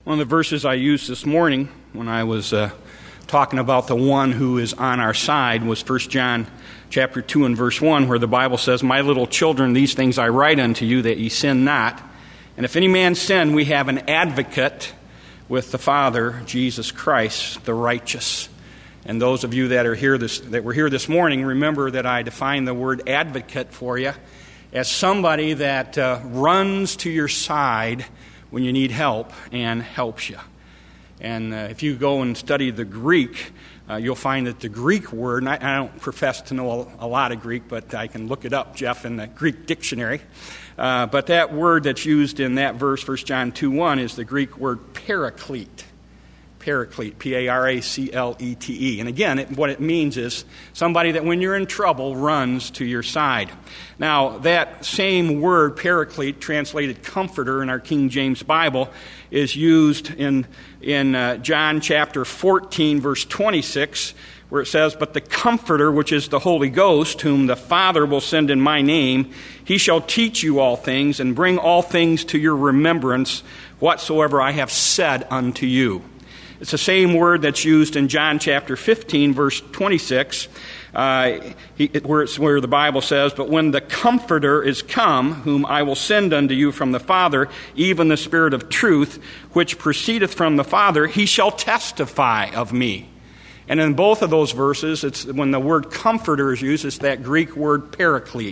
One of the verses I used this morning when I was talking about the one who is on our side was 1 John chapter 2 and verse 1, where the Bible says, "My little children, these things I write unto you, that ye sin not. And if any man sin, we have an advocate with the Father, Jesus Christ, the righteous." And those of you that were here this morning, remember that I defined the word advocate for you as somebody that runs to your side when you need help and helps you. And if you go and study the Greek, you'll find that the Greek word, and I don't profess to know a lot of Greek, but I can look it up, Jeff, in the Greek dictionary. But that word that's used in that verse, 1 John 2:1, is the Greek word paraclete. Paraclete, P-A-R-A-C-L-E-T-E. And again, what it means is somebody that when you're in trouble runs to your side. Now, that same word, paraclete, translated comforter in our King James Bible, is used in John chapter 14, verse 26, where it says, "But the Comforter, which is the Holy Ghost, whom the Father will send in my name, he shall teach you all things, and bring all things to your remembrance, whatsoever I have said unto you." It's the same word that's used in John chapter 15, verse 26, where the Bible says, "But when the Comforter is come, whom I will send unto you from the Father, even the Spirit of truth, which proceedeth from the Father, he shall testify of me." And in both of those verses, it's when the word comforter is used, it's that Greek word paraclete.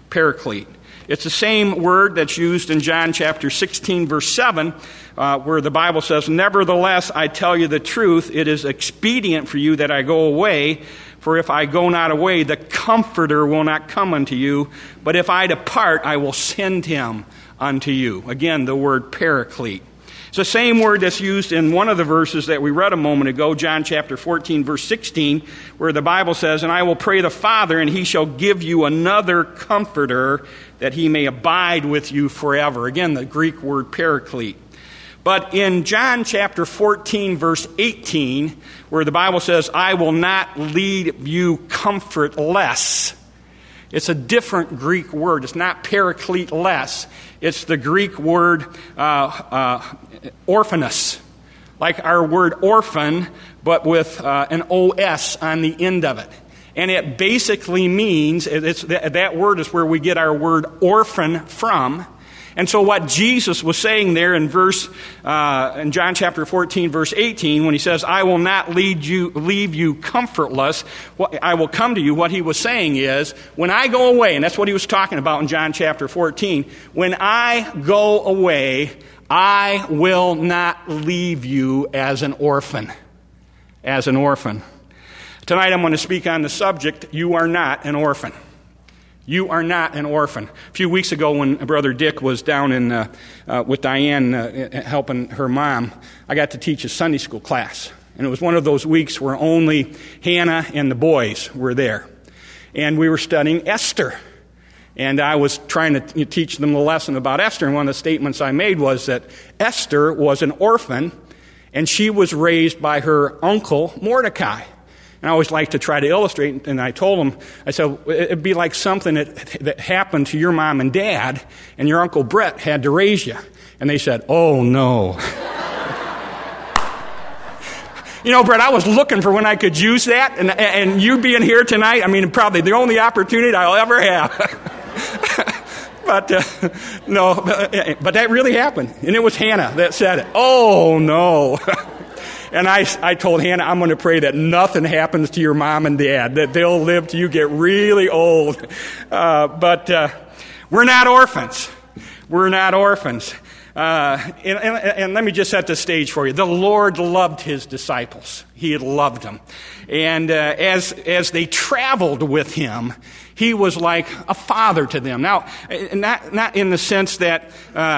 It's the same word that's used in John chapter 16, verse 7, where the Bible says, "Nevertheless, I tell you the truth, it is expedient for you that I go away, for if I go not away, the Comforter will not come unto you, but if I depart, I will send him unto you." Again, the word paraclete. It's the same word that's used in one of the verses that we read a moment ago, John chapter 14, verse 16, where the Bible says, "And I will pray the Father, and he shall give you another Comforter, that he may abide with you forever." Again, the Greek word paraclete. But in John chapter 14, verse 18, where the Bible says, "I will not leave you comfortless," it's a different Greek word. It's not paraclete-less. It's the Greek word orphanos, like our word orphan, but with an O-S on the end of it. And it basically means, that word is where we get our word orphan from. And so what Jesus was saying there in John chapter 14, verse 18, when he says, "I will not leave you comfortless, I will come to you," what he was saying is, when I go away, and that's what he was talking about in John chapter 14, when I go away, I will not leave you as an orphan. As an orphan. Tonight I'm going to speak on the subject, you are not an orphan. You are not an orphan. A few weeks ago when Brother Dick was down with Diane helping her mom, I got to teach a Sunday school class. And it was one of those weeks where only Hannah and the boys were there. And we were studying Esther. And I was trying to teach them the lesson about Esther. And one of the statements I made was that Esther was an orphan, and she was raised by her uncle Mordecai. And I always like to try to illustrate, and I told them, I said, it'd be like something that happened to your mom and dad, and your Uncle Brett had to raise you. And they said, "Oh, no." You know, Brett, I was looking for when I could use that, and you being here tonight, I mean, probably the only opportunity I'll ever have. But no, but that really happened. And it was Hannah that said it. "Oh, no." And I told Hannah, I'm going to pray that nothing happens to your mom and dad, that they'll live till you get really old. But we're not orphans. We're not orphans. And let me just set the stage for you. The Lord loved his disciples. He loved them. And as they traveled with him, he was like a father to them. Now, not in the sense that,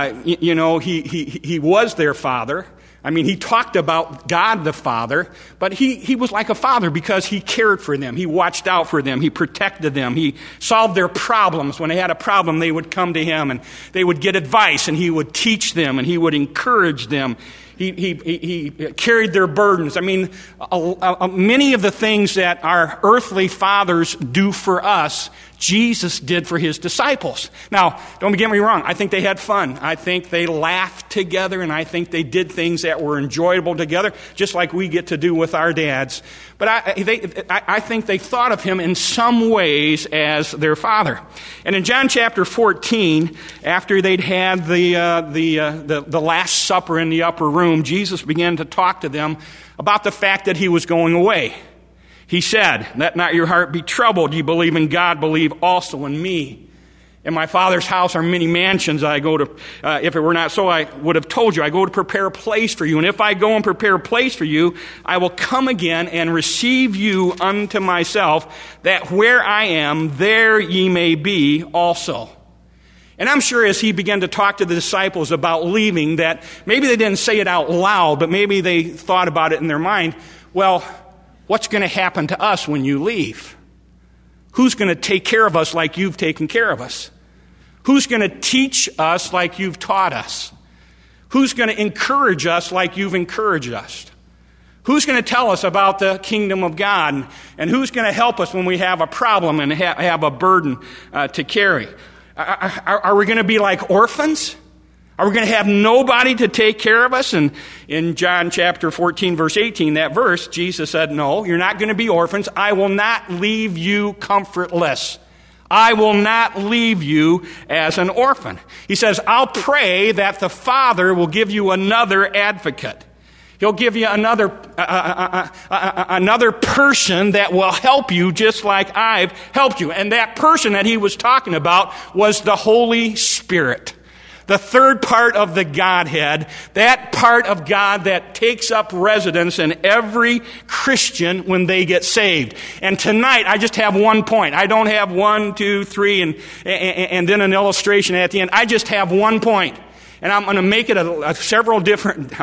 he was their father. I mean, he talked about God the Father, but he was like a father because he cared for them. He watched out for them. He protected them. He solved their problems. When they had a problem, they would come to him and they would get advice, and he would teach them and he would encourage them. He carried their burdens. I mean, many of the things that our earthly fathers do for us, Jesus did for his disciples. Now, don't get me wrong. I think they had fun. I think they laughed together, and I think they did things that were enjoyable together, just like we get to do with our dads. But I think they thought of him in some ways as their father. And in John chapter 14, after they'd had the Last Supper in the upper room, Jesus began to talk to them about the fact that he was going away. He said, "Let not your heart be troubled. You believe in God, believe also in me. In my Father's house are many mansions. I go to, if it were not so, I would have told you. I go to prepare a place for you. And if I go and prepare a place for you, I will come again and receive you unto myself, that where I am, there ye may be also." And I'm sure as he began to talk to the disciples about leaving, that maybe they didn't say it out loud, but maybe they thought about it in their mind. Well, what's going to happen to us when you leave? Who's going to take care of us like you've taken care of us? Who's going to teach us like you've taught us? Who's going to encourage us like you've encouraged us? Who's going to tell us about the kingdom of God? And who's going to help us when we have a problem and have a burden to carry? Are we going to be like orphans? Are we going to have nobody to take care of us? And in John chapter 14, verse 18, that verse, Jesus said, "No, you're not going to be orphans. I will not leave you comfortless. I will not leave you as an orphan." He says, "I'll pray that the Father will give you another advocate." He'll give you another person that will help you just like I've helped you. And that person that he was talking about was the Holy Spirit. The third part of the Godhead, that part of God that takes up residence in every Christian when they get saved. And tonight, I just have one point. I don't have 1, 2, 3, and then an illustration at the end. I just have one point. And I'm going to make it several different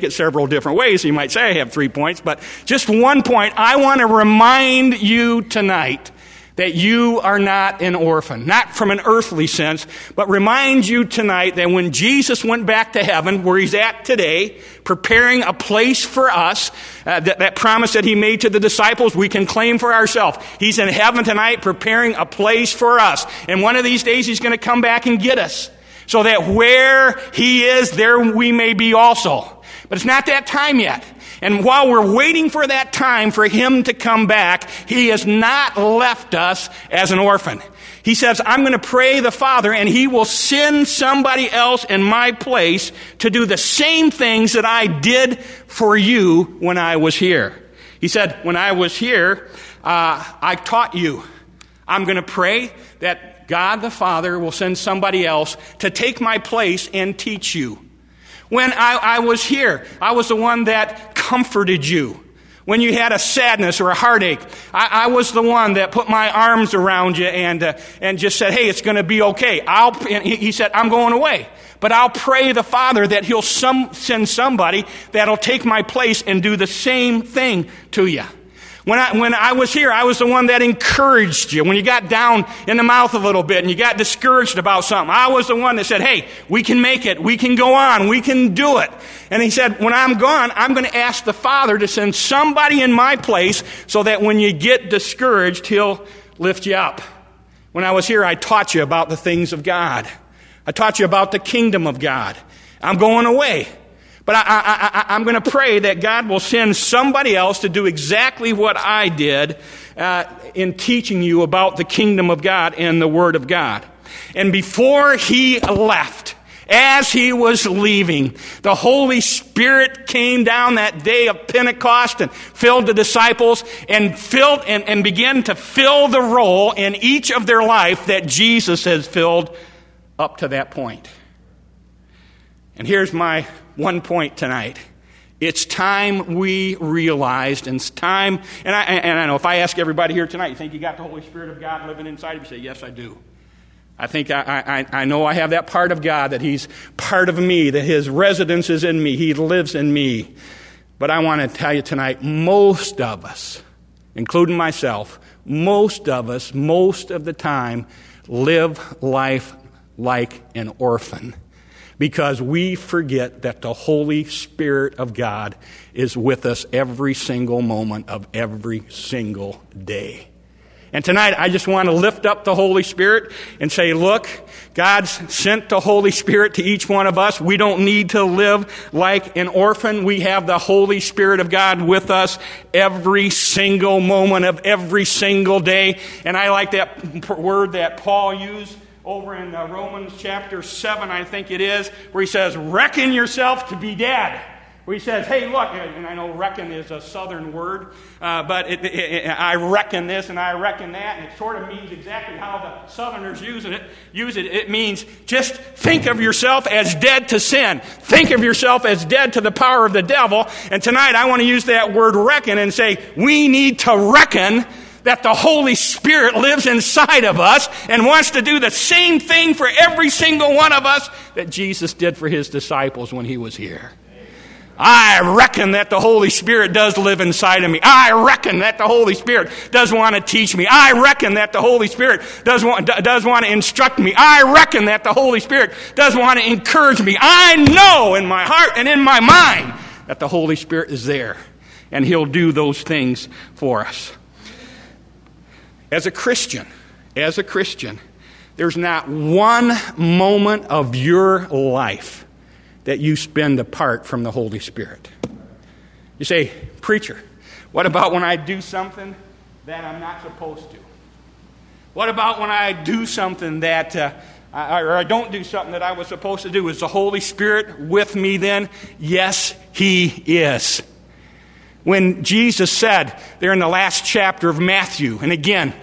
ways. You might say I have 3 points, but just one point. I want to remind you tonight that you are not an orphan, not from an earthly sense, but remind you tonight that when Jesus went back to heaven, where he's at today, preparing a place for us, that promise that he made to the disciples, we can claim for ourselves. He's in heaven tonight preparing a place for us. And one of these days he's going to come back and get us, so that where he is, there we may be also. But it's not that time yet. And while we're waiting for that time for him to come back, he has not left us as an orphan. He says, "I'm going to pray the Father, and he will send somebody else in my place to do the same things that I did for you when I was here." He said, "When I was here, I taught you. I'm going to pray that God the Father will send somebody else to take my place and teach you. When I was here, I was the one that comforted you. When you had a sadness or a heartache, I was the one that put my arms around you and just said, hey, it's going to be okay. He said, I'm going away. But I'll pray the Father that he'll send somebody that'll take my place and do the same thing to you. When I was here, I was the one that encouraged you. When you got down in the mouth a little bit and you got discouraged about something, I was the one that said, hey, we can make it. We can go on. We can do it. And he said, when I'm gone, I'm going to ask the Father to send somebody in my place so that when you get discouraged, he'll lift you up. When I was here, I taught you about the things of God. I taught you about the kingdom of God. I'm going away. But I'm going to pray that God will send somebody else to do exactly what I did in teaching you about the kingdom of God and the Word of God. And before he left, as he was leaving, the Holy Spirit came down that day of Pentecost and filled the disciples and filled and began to fill the role in each of their life that Jesus has filled up to that point. And here's my one point tonight. It's time we realized, and it's time, and I know if I ask everybody here tonight, you think you got the Holy Spirit of God living inside of you? Say, yes, I do. I think I know I have that part of God, that he's part of me, that his residence is in me, he lives in me. But I want to tell you tonight, most of us, including myself, most of us, most of the time, live life like an orphan. Because we forget that the Holy Spirit of God is with us every single moment of every single day. And tonight, I just want to lift up the Holy Spirit and say, look, God's sent the Holy Spirit to each one of us. We don't need to live like an orphan. We have the Holy Spirit of God with us every single moment of every single day. And I like that word that Paul used over in Romans chapter 7, I think it is, where he says, reckon yourself to be dead. Where he says, hey, look, and I know reckon is a southern word, but I reckon this and I reckon that, and it sort of means exactly how the southerners use it. It means just think of yourself as dead to sin. Think of yourself as dead to the power of the devil. And tonight I want to use that word reckon and say, we need to reckon that the Holy Spirit lives inside of us and wants to do the same thing for every single one of us that Jesus did for his disciples when he was here. I reckon that the Holy Spirit does live inside of me. I reckon that the Holy Spirit does want to teach me. I reckon that the Holy Spirit does want to instruct me. I reckon that the Holy Spirit does want to encourage me. I know in my heart and in my mind that the Holy Spirit is there, and he'll do those things for us. As a Christian, there's not one moment of your life that you spend apart from the Holy Spirit. You say, preacher, what about when I do something that I'm not supposed to? What about when I do something that, or I don't do something that I was supposed to do? Is the Holy Spirit with me then? Yes, he is. When Jesus said there in the last chapter of Matthew, and again,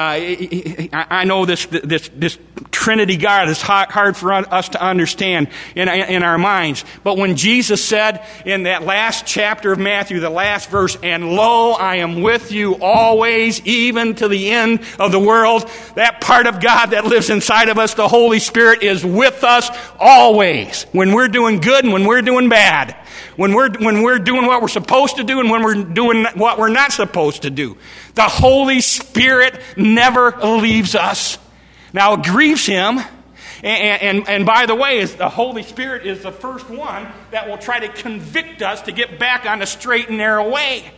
I know this Trinity God is hard for us to understand in our minds. But when Jesus said in that last chapter of Matthew, the last verse, and lo, I am with you always, even to the end of the world, that part of God that lives inside of us, the Holy Spirit, is with us always. When we're doing good and when we're doing bad. When we're doing what we're supposed to do and when we're doing what we're not supposed to do. The Holy Spirit never leaves us. Now, it grieves him. And by the way, the Holy Spirit is the first one that will try to convict us to get back on the straight and narrow way.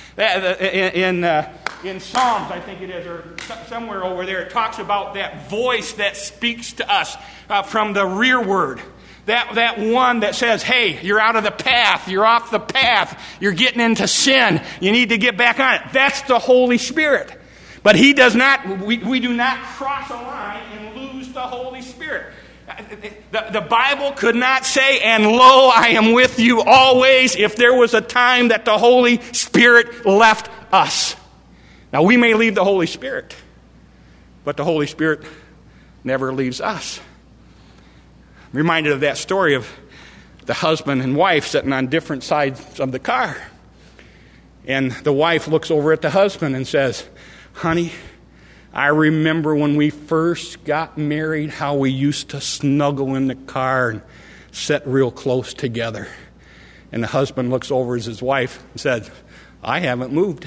In Psalms, I think it is, or somewhere over there, it talks about that voice that speaks to us from the rearward. That one that says, hey, you're out of the path, you're off the path, you're getting into sin, you need to get back on it. That's the Holy Spirit. But he does not, we do not cross a line and lose the Holy Spirit. The Bible could not say, and lo, I am with you always, if there was a time that the Holy Spirit left us. Now, we may leave the Holy Spirit, but the Holy Spirit never leaves us. I'm reminded of that story of the husband and wife sitting on different sides of the car. And the wife looks over at the husband and says, honey, I remember when we first got married how we used to snuggle in the car and sit real close together. And the husband looks over at his wife and says, I haven't moved.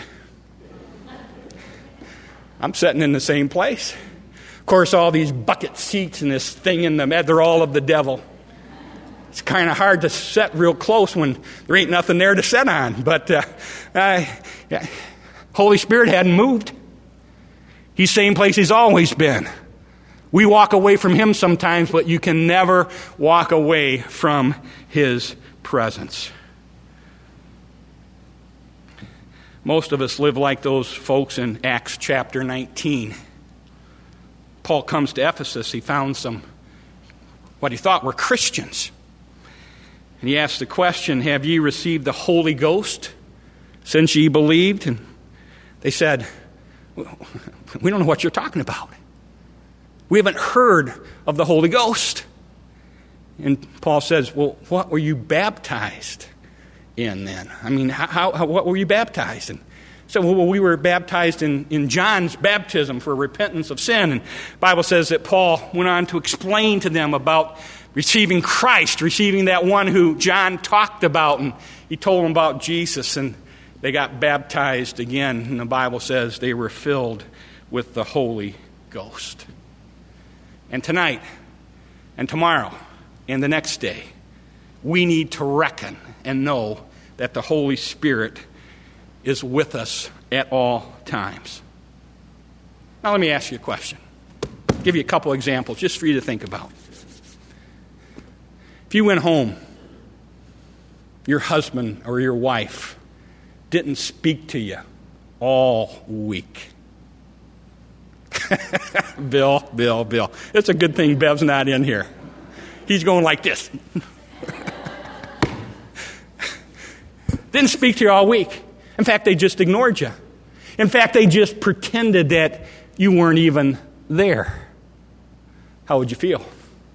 I'm sitting in the same place. Of course, all these bucket seats and this thing in the bed, they're all of the devil. It's kind of hard to sit real close when there ain't nothing there to sit on. But Holy Spirit hadn't moved. He's the same place he's always been. We walk away from him sometimes, but you can never walk away from his presence. Most of us live like those folks in Acts chapter 19. Paul comes to Ephesus. He found what he thought were Christians. And he asked the question, have ye received the Holy Ghost since ye believed? And they said, we don't know what you're talking about. We haven't heard of the Holy Ghost. And Paul says, well, what were you baptized in then? I mean, what were you baptized in? So we were baptized in John's baptism for repentance of sin. And the Bible says that Paul went on to explain to them about receiving Christ, receiving that one who John talked about. And he told them about Jesus, and they got baptized again. And the Bible says they were filled with the Holy Ghost. And tonight and tomorrow and the next day, we need to reckon and know that the Holy Spirit is with us at all times. Now let me ask you a question. Give you a couple examples just for you to think about. If you went home, your husband or your wife didn't speak to you all week. Bill. It's a good thing Bev's not in here. He's going like this. Didn't speak to you all week. In fact, they just ignored you. In fact, they just pretended that you weren't even there. How would you feel?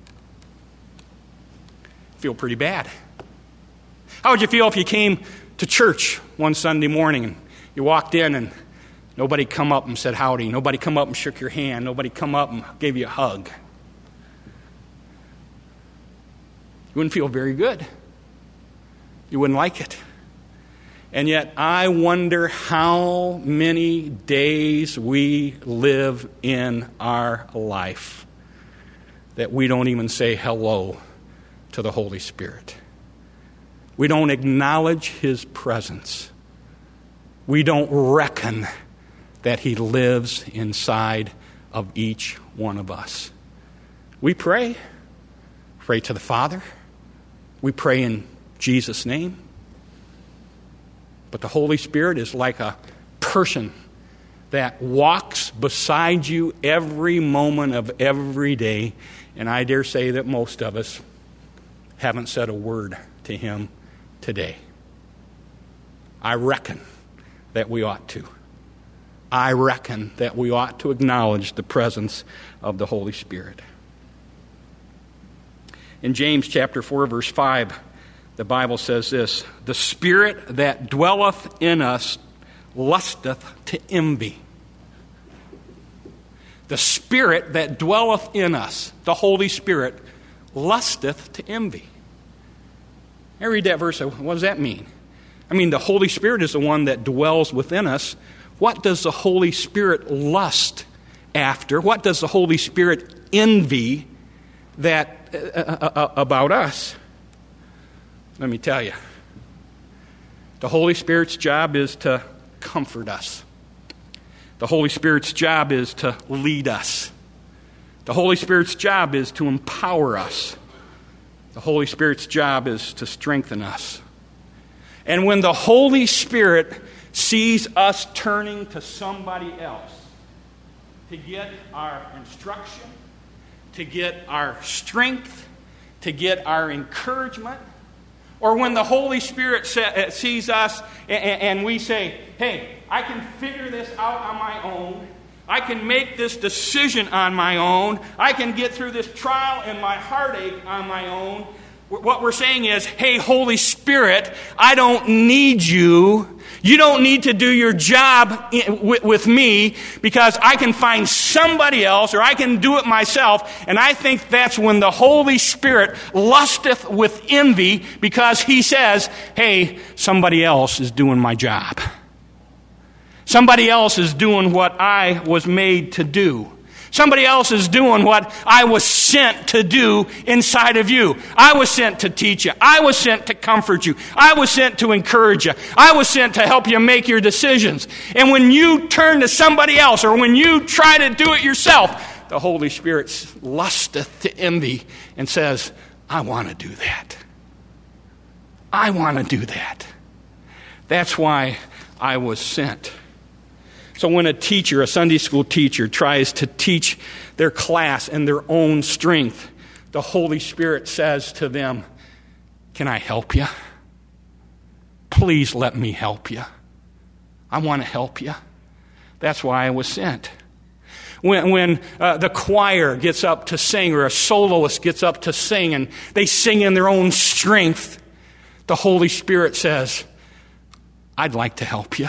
Feel pretty bad. How would you feel if you came to church one Sunday morning and you walked in and nobody come up and said howdy, nobody come up and shook your hand, nobody come up and gave you a hug? You wouldn't feel very good. You wouldn't like it. And yet, I wonder how many days we live in our life that we don't even say hello to the Holy Spirit. We don't acknowledge His presence. We don't reckon that He lives inside of each one of us. We pray to the Father. We pray in Jesus' name. But the Holy Spirit is like a person that walks beside you every moment of every day. And I dare say that most of us haven't said a word to Him today. I reckon that we ought to. I reckon that we ought to acknowledge the presence of the Holy Spirit. In James chapter 4, verse 5, the Bible says this: the spirit that dwelleth in us lusteth to envy. The spirit that dwelleth in us, the Holy Spirit, lusteth to envy. I read that verse, what does that mean? I mean, the Holy Spirit is the one that dwells within us. What does the Holy Spirit lust after? What does the Holy Spirit envy that about us? Let me tell you. The Holy Spirit's job is to comfort us. The Holy Spirit's job is to lead us. The Holy Spirit's job is to empower us. The Holy Spirit's job is to strengthen us. And when the Holy Spirit sees us turning to somebody else to get our instruction, to get our strength, to get our encouragement, or when the Holy Spirit sees us and we say, hey, I can figure this out on my own. I can make this decision on my own. I can get through this trial and my heartache on my own. What we're saying is, hey, Holy Spirit, I don't need you. You don't need to do your job with me because I can find somebody else or I can do it myself. And I think that's when the Holy Spirit lusteth with envy because He says, hey, somebody else is doing my job. Somebody else is doing what I was made to do. Somebody else is doing what I was sent to do inside of you. I was sent to teach you. I was sent to comfort you. I was sent to encourage you. I was sent to help you make your decisions. And when you turn to somebody else or when you try to do it yourself, the Holy Spirit lusteth to envy and says, I want to do that. I want to do that. That's why I was sent. So when a teacher, a Sunday school teacher, tries to teach their class in their own strength, the Holy Spirit says to them, can I help you? Please let me help you. I want to help you. That's why I was sent. When the choir gets up to sing or a soloist gets up to sing and they sing in their own strength, the Holy Spirit says, I'd like to help you.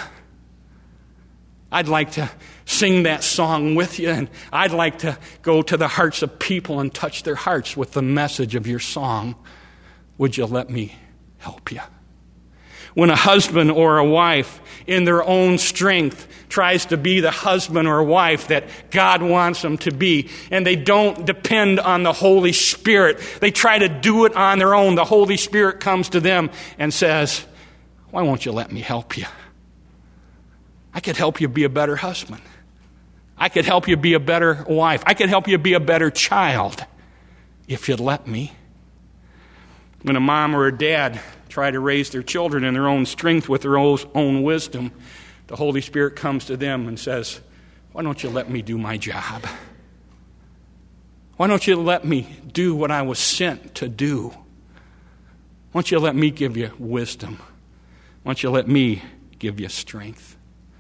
I'd like to sing that song with you, and I'd like to go to the hearts of people and touch their hearts with the message of your song. Would you let me help you? When a husband or a wife in their own strength tries to be the husband or wife that God wants them to be, and they don't depend on the Holy Spirit, they try to do it on their own, the Holy Spirit comes to them and says, why won't you let me help you? I could help you be a better husband. I could help you be a better wife. I could help you be a better child if you'd let me. When a mom or a dad try to raise their children in their own strength with their own wisdom, the Holy Spirit comes to them and says, why don't you let me do my job? Why don't you let me do what I was sent to do? Why don't you let me give you wisdom? Why don't you let me give you strength?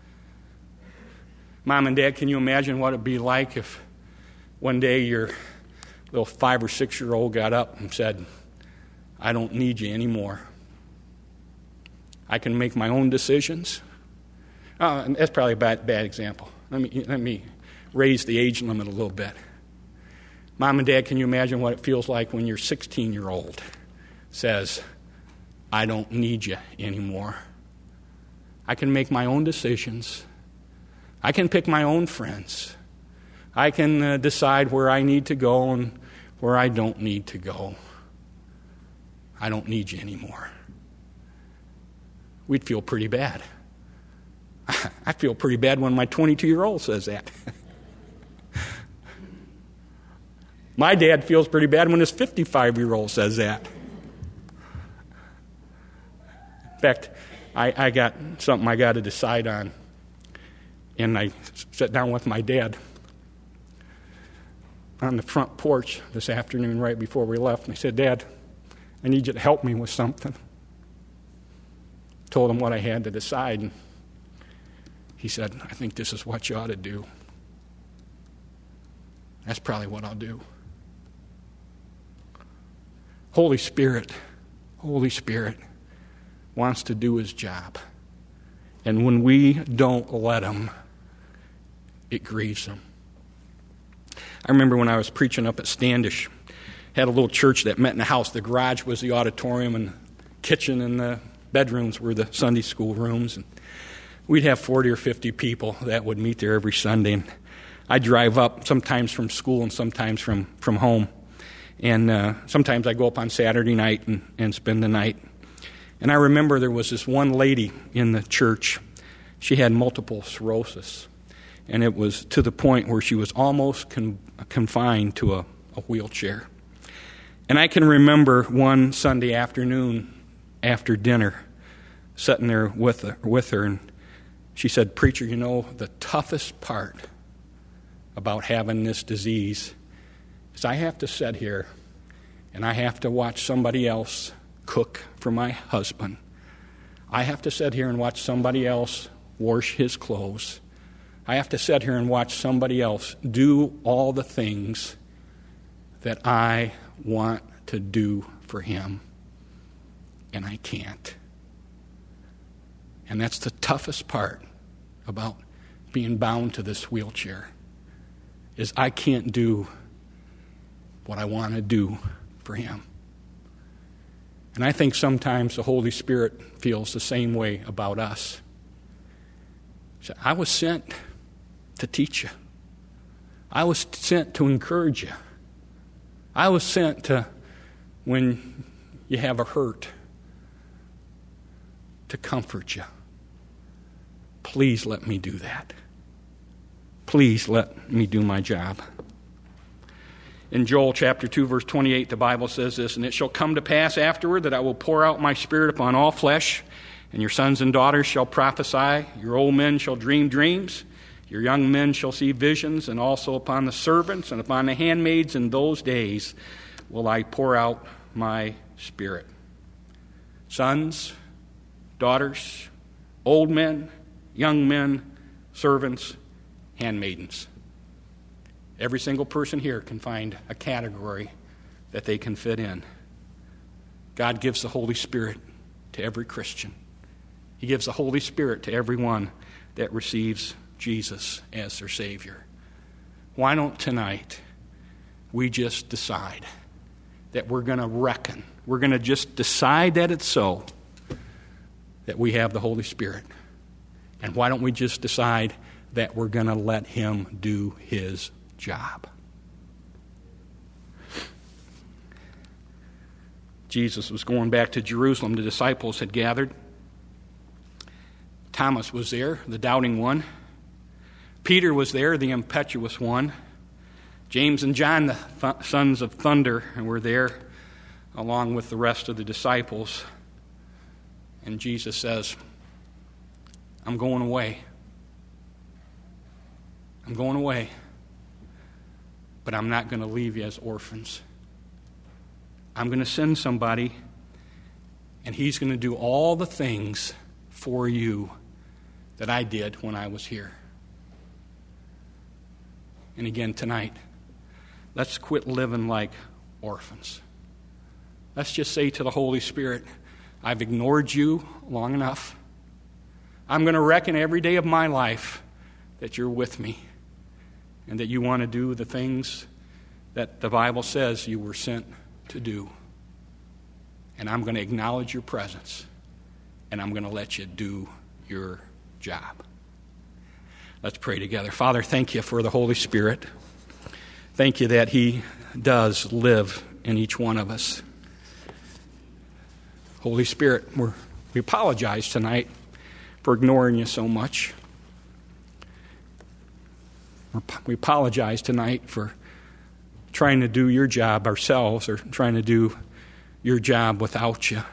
Mom and Dad, can you imagine what it'd be like if one day your little 5 or 6 year old got up and said, I don't need you anymore. I can make my own decisions. And that's probably a bad example. Let me raise the age limit a little bit. Mom and Dad, can you imagine what it feels like when your 16-year-old says, I don't need you anymore. I can make my own decisions. I can pick my own friends. I can decide where I need to go and where I don't need to go. I don't need you anymore. We'd feel pretty bad. I feel pretty bad when my 22-year-old says that. My dad feels pretty bad when his 55-year-old says that. In fact, I got something I got to decide on. And I sat down with my dad on the front porch this afternoon right before we left. And I said, Dad, I need you to help me with something. Told him what I had to decide. And he said, I think this is what you ought to do. That's probably what I'll do. Holy Spirit wants to do his job. And when we don't let him, it grieves him. I remember when I was preaching up at Standish, had a little church that met in a house. The garage was the auditorium, and the kitchen and the bedrooms were the Sunday school rooms. And we'd have 40 or 50 people that would meet there every Sunday. And I'd drive up sometimes from school and sometimes from home. And sometimes I'd go up on Saturday night and spend the night. And I remember there was this one lady in the church. She had multiple sclerosis. And it was to the point where she was almost confined to a wheelchair. And I can remember one Sunday afternoon after dinner, sitting there with her, and she said, Preacher, you know, the toughest part about having this disease is I have to sit here and I have to watch somebody else cook for my husband. I have to sit here and watch somebody else wash his clothes. I have to sit here and watch somebody else do all the things that I want to do for him, and I can't. And that's the toughest part about being bound to this wheelchair, is I can't do what I want to do for him. And I think sometimes the Holy Spirit feels the same way about us. So I was sent to teach you. I was sent to encourage you. I was sent to, when you have a hurt, to comfort you. Please let me do that. Please let me do my job. In Joel chapter 2, verse 28, the Bible says this, And it shall come to pass afterward that I will pour out my Spirit upon all flesh, and your sons and daughters shall prophesy, your old men shall dream dreams, your young men shall see visions, and also upon the servants and upon the handmaids in those days will I pour out my Spirit. Sons, daughters, old men, young men, servants, handmaidens. Every single person here can find a category that they can fit in. God gives the Holy Spirit to every Christian. He gives the Holy Spirit to everyone that receives Jesus as their Savior. Why don't tonight we just decide that we're going to reckon, we're going to just decide that it's so, that we have the Holy Spirit. And why don't we just decide that we're going to let Him do His job? Jesus was going back to Jerusalem. The disciples had gathered. Thomas was there, the doubting one. Peter was there, the impetuous one. James and John, the sons of thunder, were there along with the rest of the disciples. And Jesus says, I'm going away. I'm going away. But I'm not going to leave you as orphans. I'm going to send somebody, and he's going to do all the things for you that I did when I was here. And again tonight, let's quit living like orphans. Let's just say to the Holy Spirit, I've ignored you long enough. I'm going to reckon every day of my life that you're with me and that you want to do the things that the Bible says you were sent to do. And I'm going to acknowledge your presence, and I'm going to let you do your job. Let's pray together. Father, thank you for the Holy Spirit. Thank you that he does live in each one of us. Holy Spirit, we apologize tonight for ignoring you so much. We apologize tonight for trying to do your job ourselves or trying to do your job without you.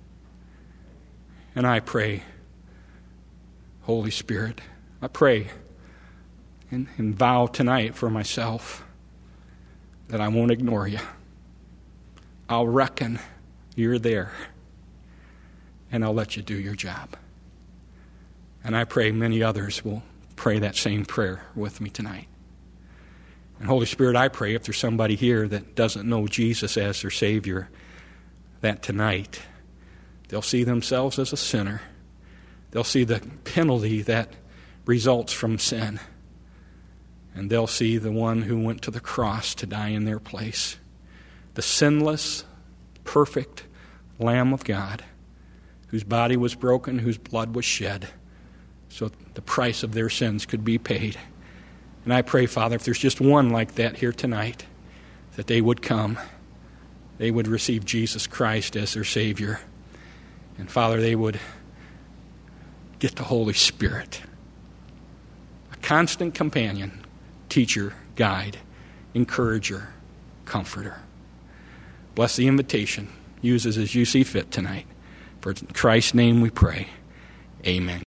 And I pray, Holy Spirit, I pray and vow tonight for myself that I won't ignore you. I'll reckon you're there, and I'll let you do your job. And I pray many others will pray that same prayer with me tonight. And Holy Spirit, I pray if there's somebody here that doesn't know Jesus as their Savior, that tonight they'll see themselves as a sinner. They'll see the penalty that results from sin. And they'll see the one who went to the cross to die in their place. The sinless, perfect Lamb of God, whose body was broken, whose blood was shed, so the price of their sins could be paid. And I pray, Father, if there's just one like that here tonight, that they would come. They would receive Jesus Christ as their Savior. And Father, they would get the Holy Spirit, a constant companion, teacher, guide, encourager, comforter. Bless the invitation. Use it as you see fit tonight. For in Christ's name we pray. Amen.